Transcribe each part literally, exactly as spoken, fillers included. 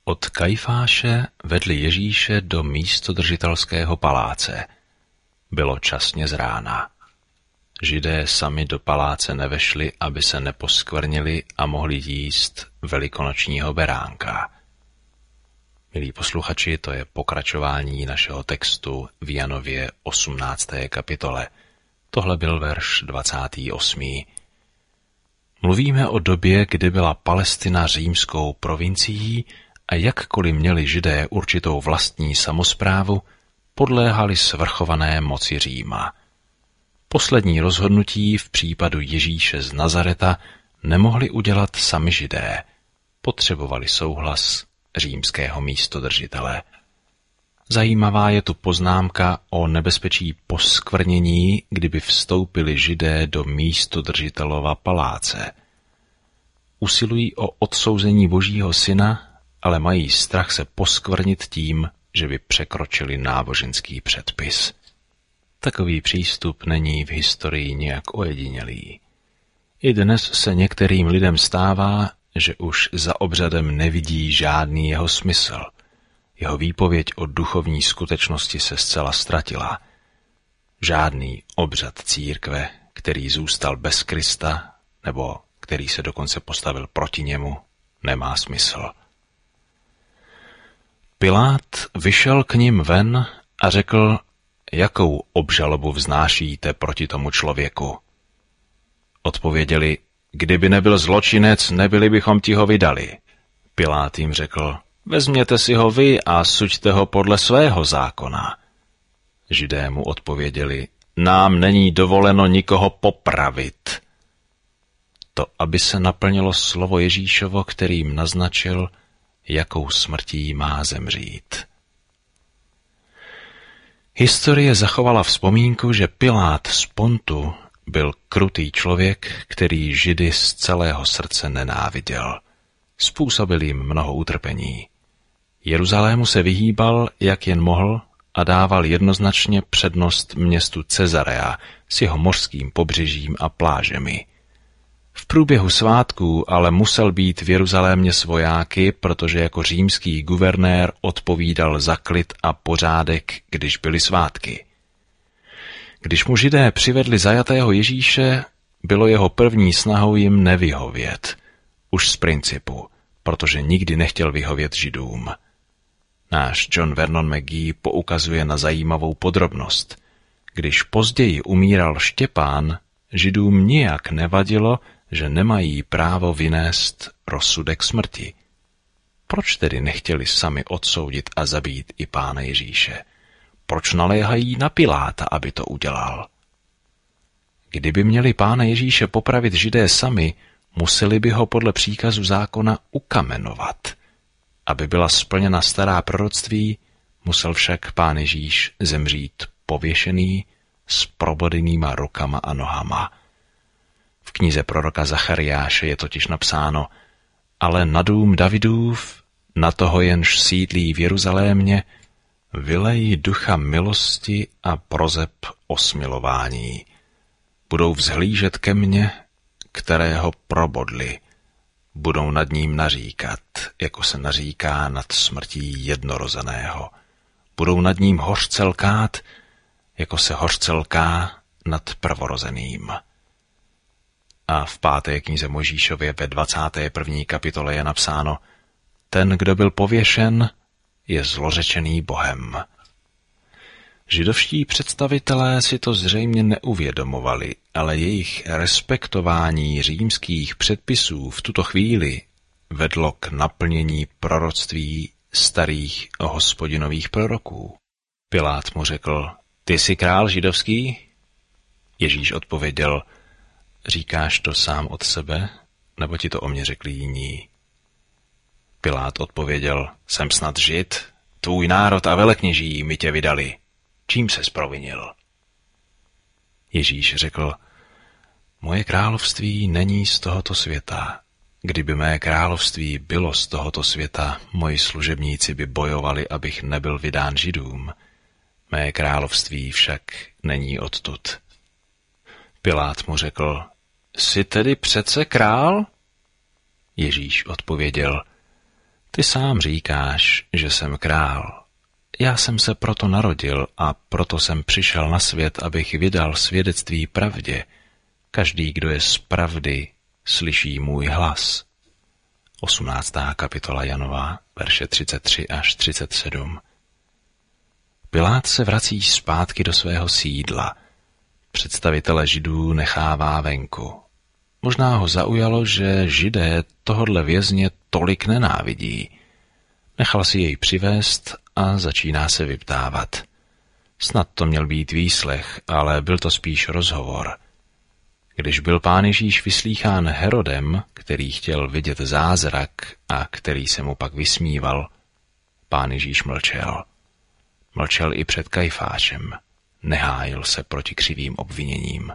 Od Kajfáše vedli Ježíše do místodržitelského paláce. Bylo časně z rána. Židé sami do paláce nevešli, aby se neposkvrnili a mohli jíst velikonočního beránka. Milí posluchači, to je pokračování našeho textu v Janově osmnácté kapitole. Tohle byl verš dvacátý osmý Mluvíme o době, kdy byla Palestina římskou provincií a jakkoliv měli Židé určitou vlastní samosprávu, podléhali svrchované moci Říma. Poslední rozhodnutí v případu Ježíše z Nazareta nemohli udělat sami Židé. Potřebovali souhlas římského místodržitele. Zajímavá je tu poznámka o nebezpečí poskvrnění, kdyby vstoupili Židé do místodržitelova paláce. Usilují o odsouzení Božího syna, ale mají strach se poskvrnit tím, že by překročili náboženský předpis. Takový přístup není v historii nějak ojedinělý. I dnes se některým lidem stává, že už za obřadem nevidí žádný jeho smysl. Jeho výpověď o duchovní skutečnosti se zcela ztratila. Žádný obřad církve, který zůstal bez Krista, nebo který se dokonce postavil proti němu, nemá smysl. Pilát vyšel k nim ven a řekl, jakou obžalobu vznášíte proti tomu člověku. Odpověděli, kdyby nebyl zločinec, nebyli bychom ti ho vydali. Pilát jim řekl, vezměte si ho vy a suďte ho podle svého zákona. Židé mu odpověděli, nám není dovoleno nikoho popravit. To, aby se naplnilo slovo Ježíšovo, kterým naznačil, jakou smrtí má zemřít. Historie zachovala vzpomínku, že Pilát z Pontu byl krutý člověk, který Židy z celého srdce nenáviděl. Způsobil jim mnoho utrpení. Jeruzalému se vyhýbal, jak jen mohl, a dával jednoznačně přednost městu Cezarea s jeho mořským pobřežím a plážemi. V průběhu svátků ale musel být v Jeruzalémě s vojáky, protože jako římský guvernér odpovídal za klid a pořádek, když byly svátky. Když mu Židé přivedli zajatého Ježíše, bylo jeho první snahou jim nevyhovět. Už z principu, protože nikdy nechtěl vyhovět Židům. Náš John Vernon McGee poukazuje na zajímavou podrobnost. Když později umíral Štěpán, Židům nijak nevadilo, že nemají právo vynést rozsudek smrti. Proč tedy nechtěli sami odsoudit a zabít i Pána Ježíše? Proč naléhají na Piláta, aby to udělal? Kdyby měli Pána Ježíše popravit Židé sami, museli by ho podle příkazu zákona ukamenovat. Aby byla splněna stará proroctví, musel však Pán Ježíš zemřít pověšený s probodenýma rukama a nohama. V knize proroka Zachariáše je totiž napsáno, ale na dům Davidův, na toho jenž sídlí v Jeruzalémě, vylejí ducha milosti a prozeb osmilování. Budou vzhlížet ke mně, kterého probodli. Budou nad ním naříkat, jako se naříká nad smrtí jednorozeného. Budou nad ním hořce lkát, jako se hořce lká nad prvorozeným. A v páté knize Mojžíšově ve dvacáté první kapitole je napsáno, ten, kdo byl pověšen, je zlořečený Bohem. Židovští představitelé si to zřejmě neuvědomovali, ale jejich respektování římských předpisů v tuto chvíli vedlo k naplnění proroctví starých Hospodinových proroků. Pilát mu řekl, ty jsi král židovský? Ježíš odpověděl, říkáš to sám od sebe, nebo ti to o mě řekli jiní? Pilát odpověděl, jsem snad Žid, tvůj národ a velekněží mi tě vydali. Čím ses provinil? Ježíš řekl, moje království není z tohoto světa. Kdyby mé království bylo z tohoto světa, moji služebníci by bojovali, abych nebyl vydán Židům. Mé království však není odtud. Pilát mu řekl, jsi tedy přece král? Ježíš odpověděl, Ty sám říkáš, že jsem král. Já jsem se proto narodil a proto jsem přišel na svět, abych vydal svědectví pravdě. Každý, kdo je z pravdy, slyší můj hlas. osmnáctá kapitola Janova, verše třicet tři až třicet sedm. Pilát se vrací zpátky do svého sídla. Představitele Židů nechává venku. Možná ho zaujalo, že Židé tohodle vězně tolik nenávidí. Nechal si jej přivést a začíná se vyptávat. Snad to měl být výslech, ale byl to spíš rozhovor. Když byl Pán Ježíš vyslýchán Herodem, který chtěl vidět zázrak a který se mu pak vysmíval, Pán Ježíš mlčel. Mlčel i před Kajfášem. Nehájil se proti křivým obviněním.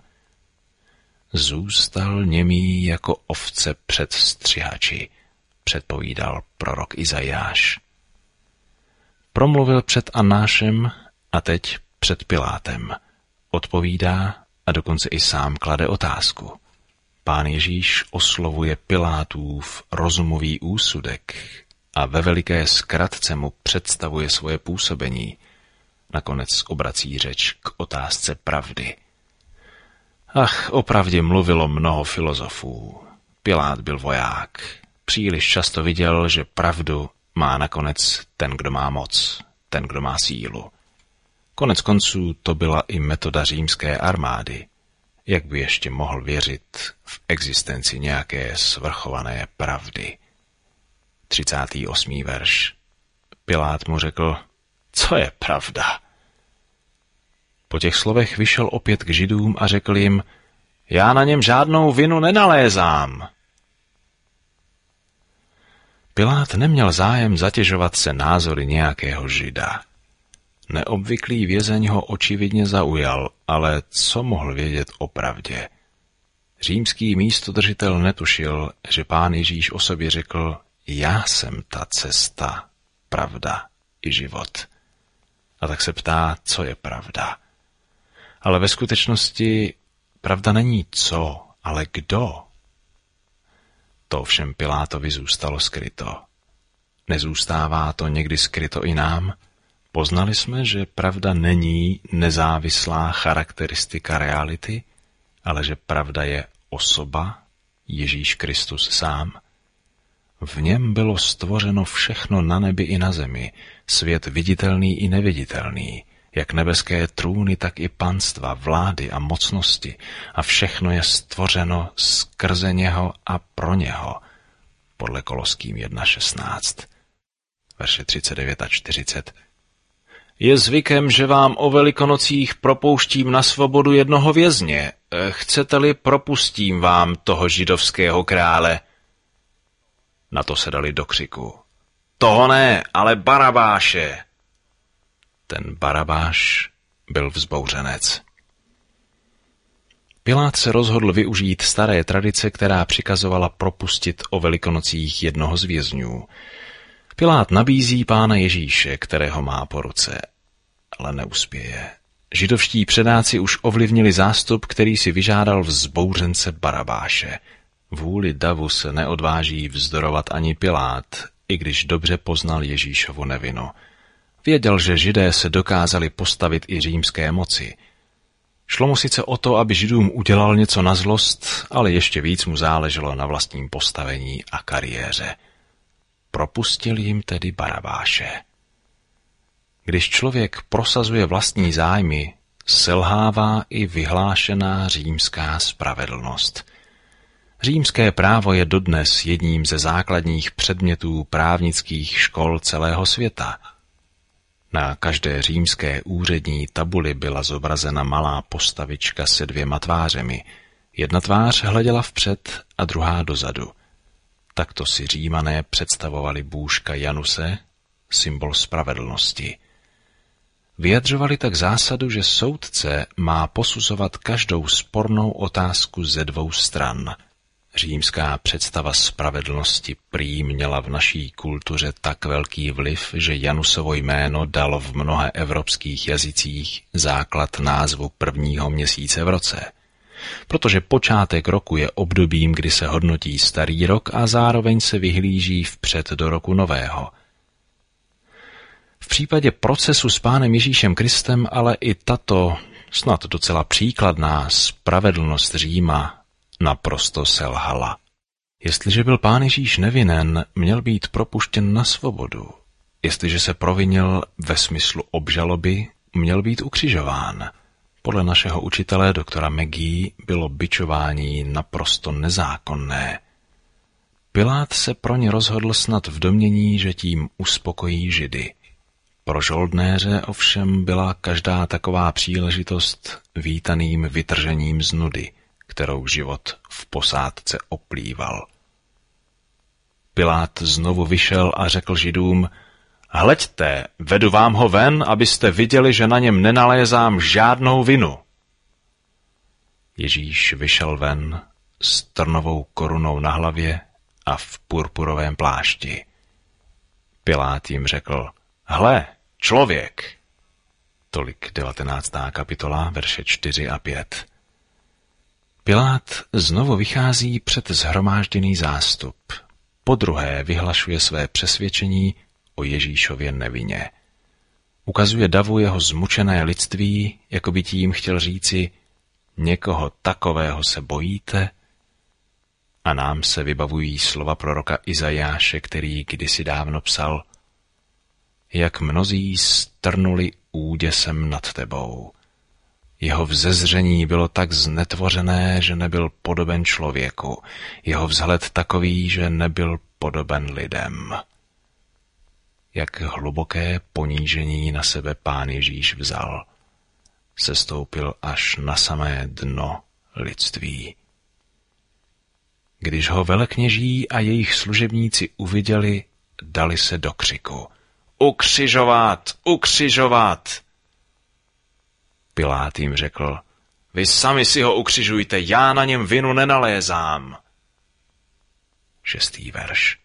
Zůstal němý jako ovce před střihači, předpovídal prorok Izajáš. Promluvil před Annášem a teď před Pilátem. Odpovídá a dokonce i sám klade otázku. Pán Ježíš oslovuje Pilátův rozumový úsudek a ve veliké zkratce mu představuje svoje působení. Nakonec obrací řeč k otázce pravdy. Ach, opravdě mluvilo mnoho filozofů. Pilát byl voják. Příliš často viděl, že pravdu má nakonec ten, kdo má moc, ten, kdo má sílu. Konec konců to byla i metoda římské armády. Jak by ještě mohl věřit v existenci nějaké svrchované pravdy? třicátý osmý verš. Pilát mu řekl, co je pravda? Po těch slovech vyšel opět k Židům a řekl jim, já na něm žádnou vinu nenalézám. Pilát neměl zájem zatěžovat se názory nějakého Žida. Neobvyklý vězeň ho očividně zaujal, ale co mohl vědět o pravdě? Římský místodržitel netušil, že Pán Ježíš o sobě řekl, já jsem ta cesta, pravda i život. A tak se ptá, co je pravda. Ale ve skutečnosti pravda není co, ale kdo. To všem Pilátovi zůstalo skryto. Nezůstává to někdy skryto i nám? Poznali jsme, že pravda není nezávislá charakteristika reality, ale že pravda je osoba, Ježíš Kristus sám. V něm bylo stvořeno všechno na nebi i na zemi, svět viditelný i neviditelný, jak nebeské trůny, tak i panstva, vlády a mocnosti, a všechno je stvořeno skrze něho a pro něho, podle Koloským jedna šestnáct, verše třicet devět a čtyřicet. Je zvykem, že vám o Velikonocích propouštím na svobodu jednoho vězně. Chcete-li, propustím vám toho židovského krále. Na to se dali do křiku. Toho ne, ale Barabáše. Ten Barabáš byl vzbouřenec. Pilát se rozhodl využít staré tradice, která přikazovala propustit o Velikonocích jednoho z vězňů. Pilát nabízí Pána Ježíše, kterého má po ruce, ale neuspěje. Židovští předáci už ovlivnili zástup, který si vyžádal vzbouřence Barabáše. Vůli davu se neodváží vzdorovat ani Pilát, i když dobře poznal Ježíšovu nevinu. Věděl, že Židé se dokázali postavit i římské moci. Šlo mu sice o to, aby Židům udělal něco na zlost, ale ještě víc mu záleželo na vlastním postavení a kariéře. Propustil jim tedy Barabáše. Když člověk prosazuje vlastní zájmy, selhává i vyhlášená římská spravedlnost. Římské právo je dodnes jedním ze základních předmětů právnických škol celého světa. Na každé římské úřední tabuli byla zobrazena malá postavička se dvěma tvářemi. Jedna tvář hleděla vpřed a druhá dozadu. Takto si Římané představovali bůžka Januse, symbol spravedlnosti. Vyjadřovali tak zásadu, že soudce má posuzovat každou spornou otázku ze dvou stran. Římská představa spravedlnosti prý měla v naší kultuře tak velký vliv, že Janusovo jméno dalo v mnoha evropských jazycích základ názvu prvního měsíce v roce. protože počátek roku je obdobím, kdy se hodnotí starý rok a zároveň se vyhlíží vpřed do roku nového. V případě procesu s Pánem Ježíšem Kristem ale i tato, snad docela příkladná spravedlnost Říma naprosto selhala. Jestliže byl Pán Ježíš nevinen, měl být propuštěn na svobodu. Jestliže se provinil ve smyslu obžaloby, měl být ukřižován. Podle našeho učitele doktora Maggie bylo bičování naprosto nezákonné. Pilát se pro ně rozhodl snad v domnění, že tím uspokojí Židy. Pro žoldnéře ovšem byla každá taková příležitost vítaným vytržením z nudy, kterou život v posádce oplýval. Pilát znovu vyšel a řekl Židům: Hleďte, vedu vám ho ven, abyste viděli, že na něm nenalézám žádnou vinu. Ježíš vyšel ven s trnovou korunou na hlavě a v purpurovém plášti. Pilát jim řekl: Hle, člověk! Tolik devatenáctá kapitola, verše čtyři a pět. Pilát znovu vychází před shromážděný zástup. Podruhé vyhlašuje své přesvědčení o Ježíšově nevině. Ukazuje davu jeho zmučené lidství, jako by tím chtěl říci: někoho takového se bojíte? A nám se vybavují slova proroka Izajáše, který kdysi dávno psal: jak mnozí strnuli úděsem nad tebou. Jeho vzezření bylo tak znetvořené, že nebyl podoben člověku, jeho vzhled takový, že nebyl podoben lidem. Jak hluboké ponížení na sebe Pán Ježíš vzal. Sestoupil až na samé dno lidství. Když ho velekněží a jejich služebníci uviděli, dali se do křiku: Ukřižovat! Ukřižovat! Pilát jim řekl: Vy sami si ho ukřižujte, já na něm vinu nenalézám. Šestý verš.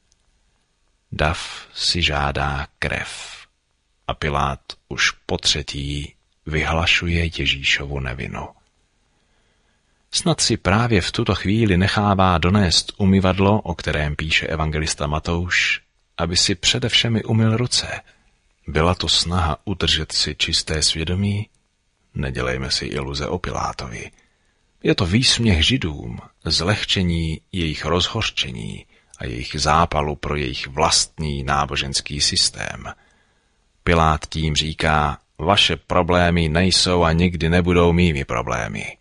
Dav si žádá krev a Pilát už potřetí vyhlašuje Ježíšovu nevinu. Snad si právě v tuto chvíli nechává donést umyvadlo, o kterém píše evangelista Matouš, aby si přede všemi umyl ruce. Byla to snaha udržet si čisté svědomí? Nedělejme si iluze o Pilátovi. Je to výsměch Židům, zlehčení jejich rozhořčení a jejich zápalu pro jejich vlastní náboženský systém. Pilát tím říká: vaše problémy nejsou a nikdy nebudou mými problémy.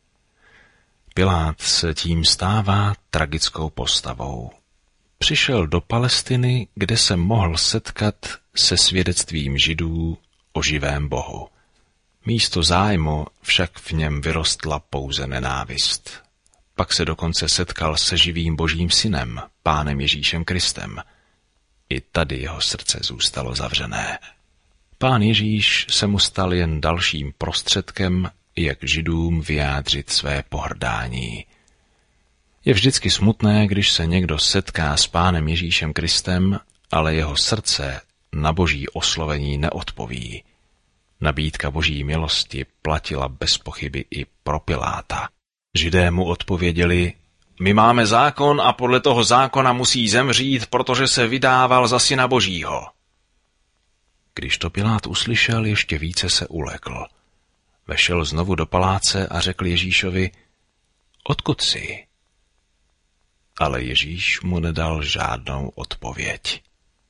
Pilát se tím stává tragickou postavou. Přišel do Palestiny, kde se mohl setkat se svědectvím Židů o živém Bohu. Místo zájmu však v něm vyrostla pouze nenávist. Pak se dokonce setkal se živým Božím synem, Pánem Ježíšem Kristem. I tady jeho srdce zůstalo zavřené. Pán Ježíš se mu stal jen dalším prostředkem, jak Židům vyjádřit své pohrdání. Je vždycky smutné, když se někdo setká s Pánem Ježíšem Kristem, ale jeho srdce na Boží oslovení neodpoví. Nabídka Boží milosti platila bez pochyby i pro Piláta. Židé mu odpověděli: my máme zákon a podle toho zákona musí zemřít, protože se vydával za syna Božího. Když to Pilát uslyšel, ještě více se ulekl. Vešel znovu do paláce a řekl Ježíšovi: odkud jsi? Ale Ježíš mu nedal žádnou odpověď.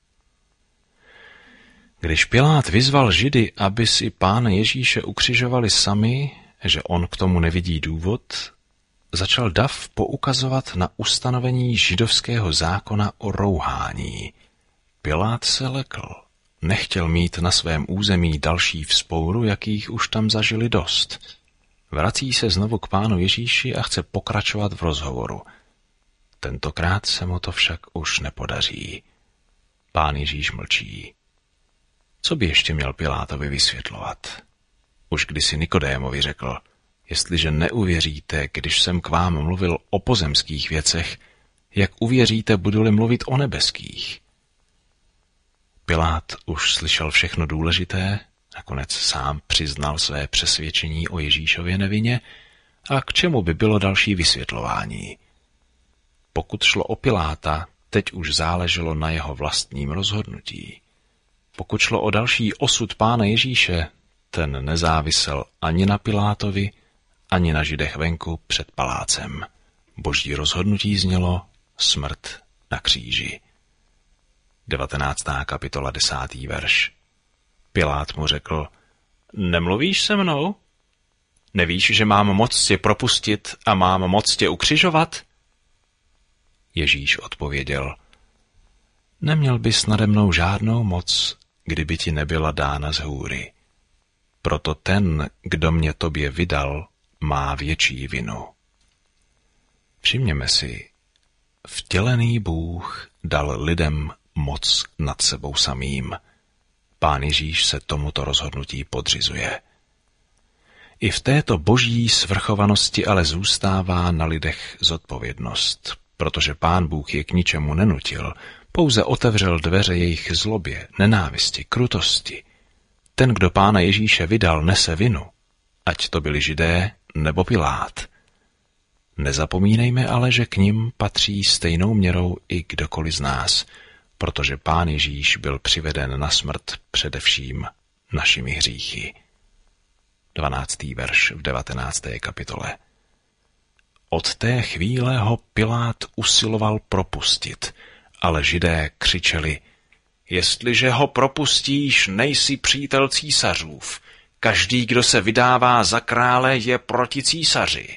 Když Pilát vyzval Židy, aby si Pána Ježíše ukřižovali sami, že on k tomu nevidí důvod, začal dav poukazovat na ustanovení židovského zákona o rouhání. Pilát se lekl. Nechtěl mít na svém území další vzpouru, jakých už tam zažili dost. Vrací se znovu k Pánu Ježíši a chce pokračovat v rozhovoru. Tentokrát se mu to však už nepodaří. Pán Ježíš mlčí. Co by ještě měl Pilátovi vysvětlovat? Už kdysi Nikodémovi řekl: jestliže neuvěříte, když jsem k vám mluvil o pozemských věcech, jak uvěříte, budu-li mluvit o nebeských? Pilát už slyšel všechno důležité, nakonec sám přiznal své přesvědčení o Ježíšově nevině A k čemu by bylo další vysvětlování? Pokud šlo o Piláta, teď už záleželo na jeho vlastním rozhodnutí. Pokud šlo o další osud Pána Ježíše, ten nezávisel ani na Pilátovi, ani na Židech venku před palácem. Boží rozhodnutí znělo smrt na kříži. devatenáctá kapitola, desátý verš. Pilát mu řekl, nemluvíš se mnou? Nevíš, že mám moc tě propustit a mám moc tě ukřižovat? Ježíš odpověděl, neměl bys nade mnou žádnou moc, kdyby ti nebyla dána z hůry. Proto ten, kdo mě tobě vydal, má větší vinu. Všimněme si, vtělený Bůh dal lidem moc nad sebou samým. Pán Ježíš se tomuto rozhodnutí podřizuje. I v této boží svrchovanosti ale zůstává na lidech zodpovědnost, protože Pán Bůh je k ničemu nenutil, pouze otevřel dveře jejich zlobě, nenávisti, krutosti. Ten, kdo Pána Ježíše vydal, nese vinu, ať to byli Židé nebo Pilát. Nezapomínejme ale, že k nim patří stejnou měrou i kdokoliv z nás, protože Pán Ježíš byl přiveden na smrt především našimi hříchy. dvanáctý verš v devatenácté kapitole. Od té chvíle ho Pilát usiloval propustit, ale Židé křičeli, jestliže ho propustíš, nejsi přítel císařův. Každý, kdo se vydává za krále, je proti císaři.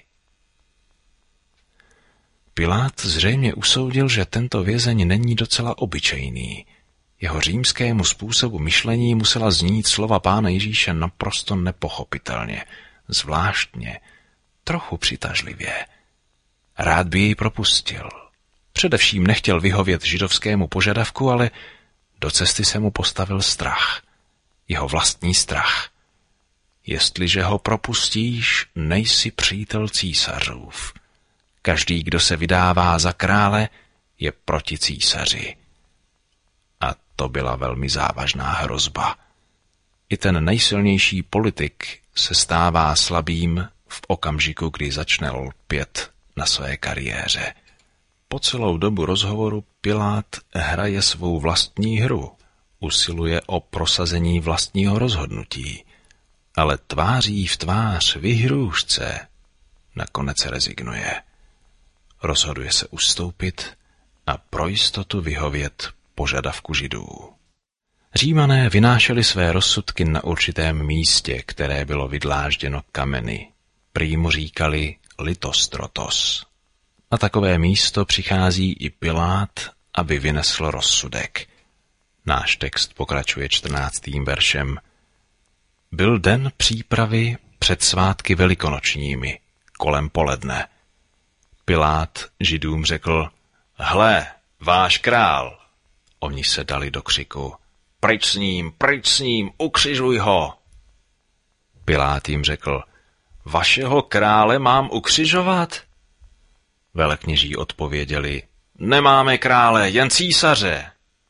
Pilát zřejmě usoudil, že tento vězeň není docela obyčejný. Jeho římskému způsobu myšlení musela znít slova Pána Ježíše naprosto nepochopitelně, zvláštně, trochu přitažlivě. Rád by jej propustil. Především nechtěl vyhovět židovskému požadavku, ale do cesty se mu postavil strach. Jeho vlastní strach. Jestliže ho propustíš, nejsi přítel císařův. Každý, kdo se vydává za krále, je proti císaři. A to byla velmi závažná hrozba. I ten nejsilnější politik se stává slabým v okamžiku, kdy začne lpět na své kariéře. Po celou dobu rozhovoru Pilát hraje svou vlastní hru, usiluje o prosazení vlastního rozhodnutí, ale tváří v tvář vyhrůžce nakonec rezignuje. Rozhoduje se ustoupit a pro jistotu vyhovět požadavku Židů. Římané vynášeli své rozsudky na určitém místě, které bylo vydlážděno kameny. Prý mu říkali litostrotos. Na takové místo přichází i Pilát, aby vynesl rozsudek. Náš text pokračuje čtrnáctým veršem. Byl den přípravy před svátky velikonočními, kolem poledne. Pilát Židům řekl, hle, váš král. Oni se dali do křiku, pryč s ním, pryč s ním, ukřižuj ho. Pilát jim řekl, vašeho krále mám ukřižovat? Velekněží odpověděli, nemáme krále, jen císaře.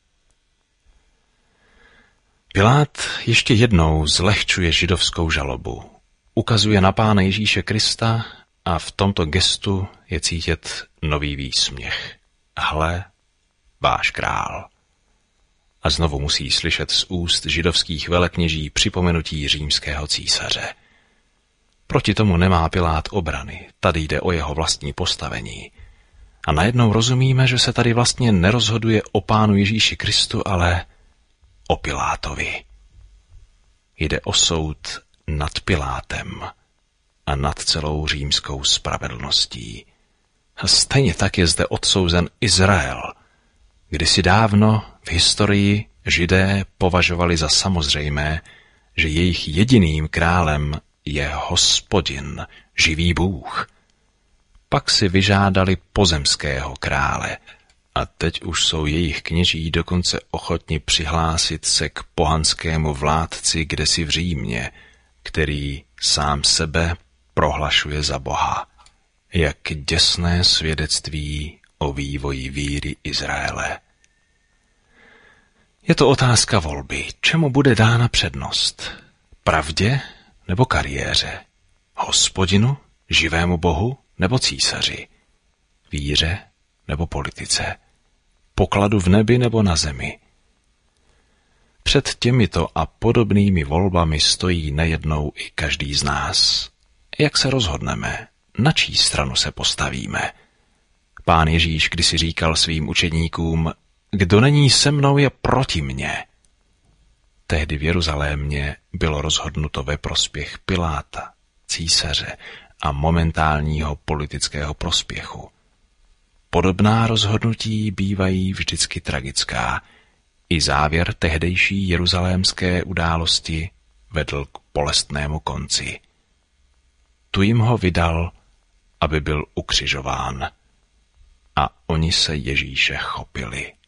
Pilát ještě jednou zlehčuje židovskou žalobu. Ukazuje na Pána Ježíše Krista a v tomto gestu je cítit nový výsměch. Hle, váš král. A znovu musí slyšet z úst židovských velekněží připomenutí římského císaře. Proti tomu nemá Pilát obrany, tady jde o jeho vlastní postavení. A najednou rozumíme, že se tady vlastně nerozhoduje o Pánu Ježíši Kristu, ale o Pilátovi. Jde o soud nad Pilátem a nad celou římskou spravedlností. A stejně tak je zde odsouzen Izrael. Kdysi dávno v historii Židé považovali za samozřejmé, že jejich jediným králem je Hospodin, živý Bůh. Pak si vyžádali pozemského krále a teď už jsou jejich kněží dokonce ochotni přihlásit se k pohanskému vládci kdesi v Římě, který sám sebe prohlašuje za Boha. Jak děsné svědectví o vývoji víry Izraele. Je to otázka volby, čemu bude dána přednost? Pravdě nebo kariéře? Hospodinu Živému Bohu nebo císaři? Víře nebo politice? Pokladu v nebi nebo na zemi? Před těmito a podobnými volbami stojí nejednou i každý z nás. Jak se rozhodneme? Na čí stranu se postavíme? Pán Ježíš kdysi říkal svým učedníkům: kdo není se mnou, je proti mně. Tehdy v Jeruzalémě bylo rozhodnuto ve prospěch Piláta, císaře a momentálního politického prospěchu. Podobná rozhodnutí bývají vždycky tragická. I závěr tehdejší jeruzalémské události vedl k bolestnému konci. Tu jim ho vydal, aby byl ukřižován. A oni se Ježíše chopili.